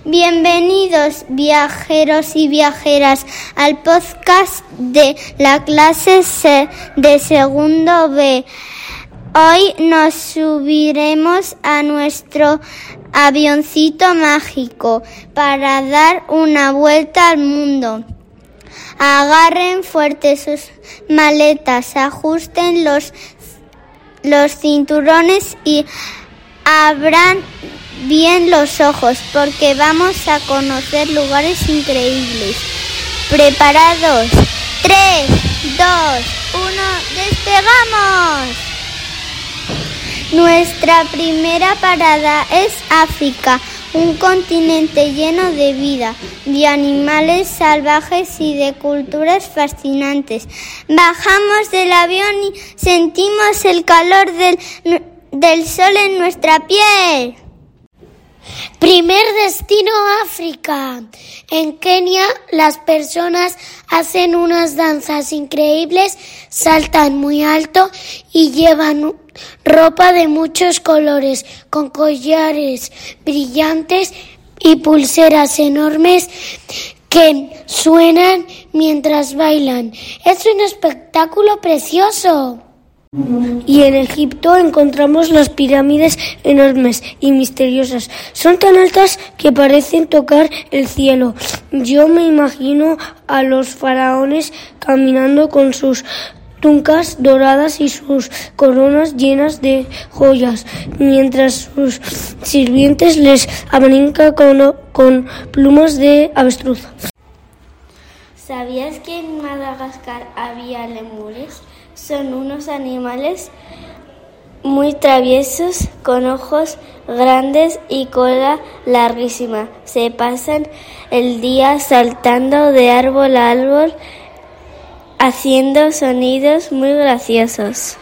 Bienvenidos viajeros y viajeras al podcast de la clase de segundo B. Hoy nos subiremos a nuestro avioncito mágico para dar una vuelta al mundo. Agarren fuerte sus maletas, ajusten los cinturones y abran bien los ojos porque vamos a conocer lugares increíbles. ¿Preparados? 3, 2, 1, ¡despegamos! Nuestra primera parada es África, un continente lleno de vida, de animales salvajes y de culturas fascinantes. Bajamos del avión y sentimos el calor del sol en nuestra piel. Primer destino, África. En Kenia las personas hacen unas danzas increíbles, saltan muy alto y llevan ropa de muchos colores, con collares brillantes y pulseras enormes que suenan mientras bailan. Es un espectáculo precioso. Y en Egipto encontramos las pirámides enormes y misteriosas. Son tan altas que parecen tocar el cielo. Yo me imagino a los faraones caminando con sus túnicas doradas y sus coronas llenas de joyas, mientras sus sirvientes les abanican con plumas de avestruz. ¿Sabías que en Madagascar había lemures? Son unos animales muy traviesos, con ojos grandes y cola larguísima. Se pasan el día saltando de árbol a árbol, haciendo sonidos muy graciosos.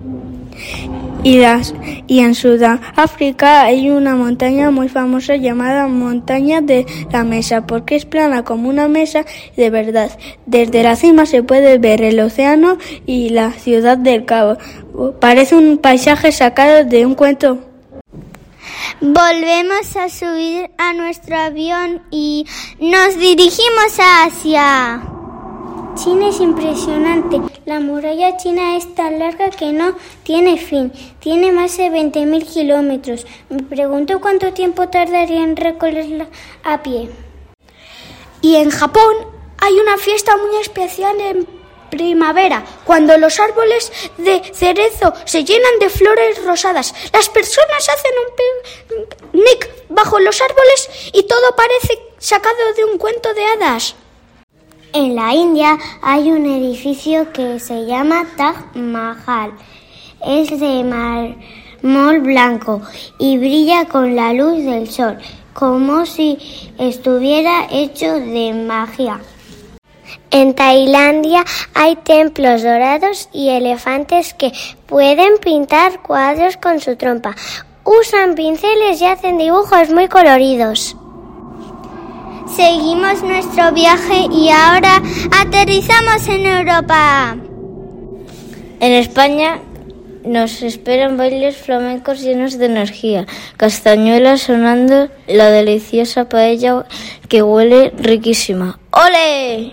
Y en Sudáfrica hay una montaña muy famosa llamada Montaña de la Mesa, porque es plana como una mesa de verdad. Desde la cima se puede ver el océano y la ciudad del Cabo. Parece un paisaje sacado de un cuento. Volvemos a subir a nuestro avión y nos dirigimos a Asia. China es impresionante. La muralla china es tan larga que no tiene fin. Tiene más de 20.000 kilómetros. Me pregunto cuánto tiempo tardaría en recorrerla a pie. Y en Japón hay una fiesta muy especial en primavera, cuando los árboles de cerezo se llenan de flores rosadas. Las personas hacen un picnic bajo los árboles y todo parece sacado de un cuento de hadas. En la India hay un edificio que se llama Taj Mahal. Es de mármol blanco y brilla con la luz del sol, como si estuviera hecho de magia. En Tailandia hay templos dorados y elefantes que pueden pintar cuadros con su trompa. Usan pinceles y hacen dibujos muy coloridos. Seguimos nuestro viaje y ahora aterrizamos en Europa. En España nos esperan bailes flamencos llenos de energía, castañuelas sonando, la deliciosa paella que huele riquísima. ¡Ole!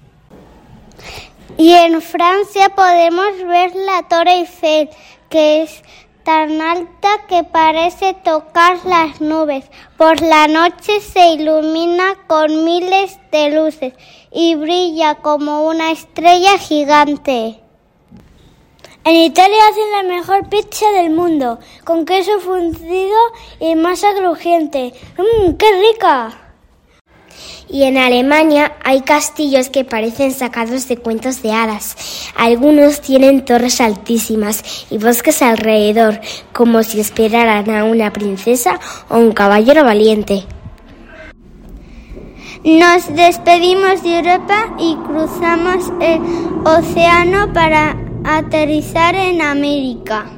Y en Francia podemos ver la Torre Eiffel, que es tan alta que parece tocar las nubes. Por la noche se ilumina con miles de luces y brilla como una estrella gigante. En Italia hacen la mejor pizza del mundo, con queso fundido y masa crujiente. ¡Qué rica! Y en Alemania hay castillos que parecen sacados de cuentos de hadas. Algunos tienen torres altísimas y bosques alrededor, como si esperaran a una princesa o un caballero valiente. Nos despedimos de Europa y cruzamos el océano para aterrizar en América.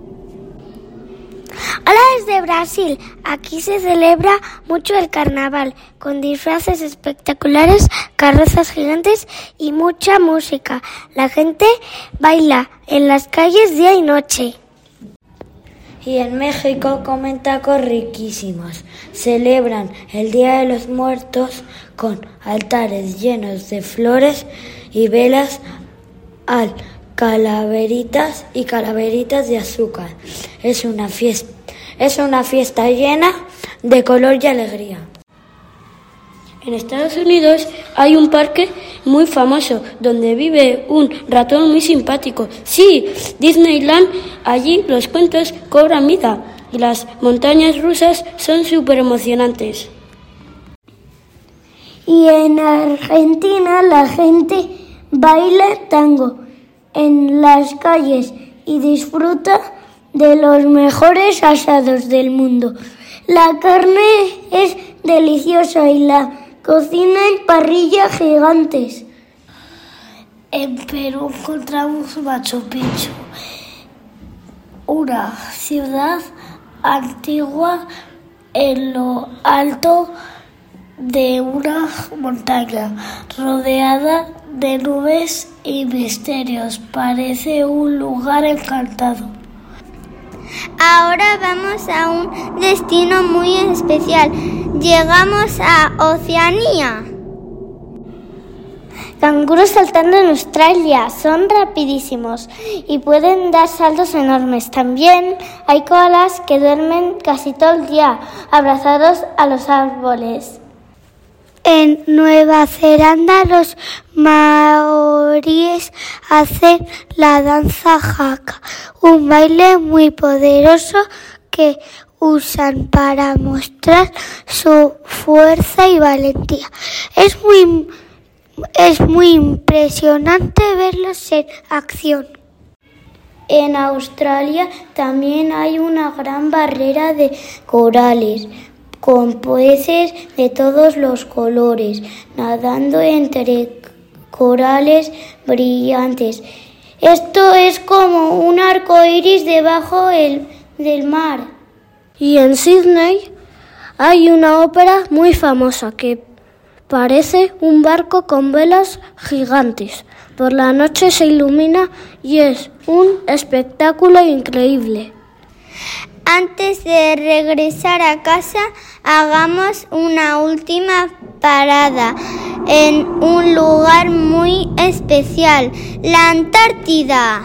Hola desde Brasil. Aquí se celebra mucho el carnaval, con disfraces espectaculares, carrozas gigantes y mucha música. La gente baila en las calles día y noche. Y en México comen tacos riquísimos. Celebran el Día de los Muertos con altares llenos de flores y velas al calaveritas de azúcar. Es una fiesta llena de color y alegría. En Estados Unidos hay un parque muy famoso donde vive un ratón muy simpático. Sí, Disneyland. Allí los cuentos cobran vida y las montañas rusas son súper emocionantes. Y en Argentina la gente baila tango en las calles y disfruta de los mejores asados del mundo. La carne es deliciosa y la cocina en parrillas gigantes. En Perú encontramos Machu Picchu, una ciudad antigua en lo alto de una montaña, rodeada de nubes y misterios. Parece un lugar encantado. Ahora vamos a un destino muy especial. Llegamos a Oceanía. Canguros saltando en Australia. Son rapidísimos y pueden dar saltos enormes. También hay koalas que duermen casi todo el día abrazados a los árboles. En Nueva Zelanda los maoríes hacen la danza haka, un baile muy poderoso que usan para mostrar su fuerza y valentía. Es muy impresionante verlos en acción. En Australia también hay una gran barrera de corales, con peces de todos los colores, nadando entre corales brillantes. Esto es como un arco iris debajo del mar. Y en Sydney hay una ópera muy famosa que parece un barco con velas gigantes. Por la noche se ilumina y es un espectáculo increíble. Antes de regresar a casa, hagamos una última parada en un lugar muy especial, la Antártida.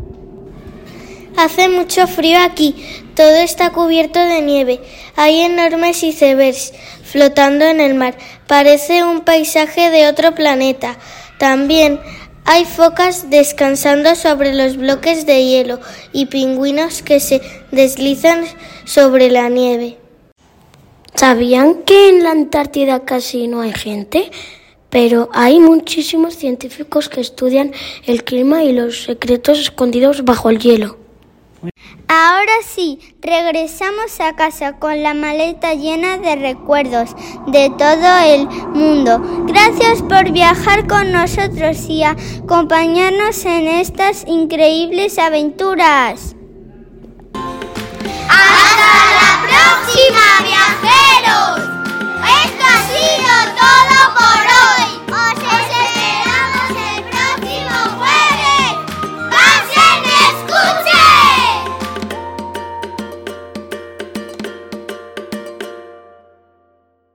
Hace mucho frío aquí, todo está cubierto de nieve. Hay enormes icebergs flotando en el mar. Parece un paisaje de otro planeta. También hay focas descansando sobre los bloques de hielo y pingüinos que se deslizan sobre la nieve. ¿Sabían que en la Antártida casi no hay gente? Pero hay muchísimos científicos que estudian el clima y los secretos escondidos bajo el hielo. Ahora sí, regresamos a casa con la maleta llena de recuerdos de todo el mundo. Gracias por viajar con nosotros y acompañarnos en estas increíbles aventuras. ¡Hasta la próxima, viajeros!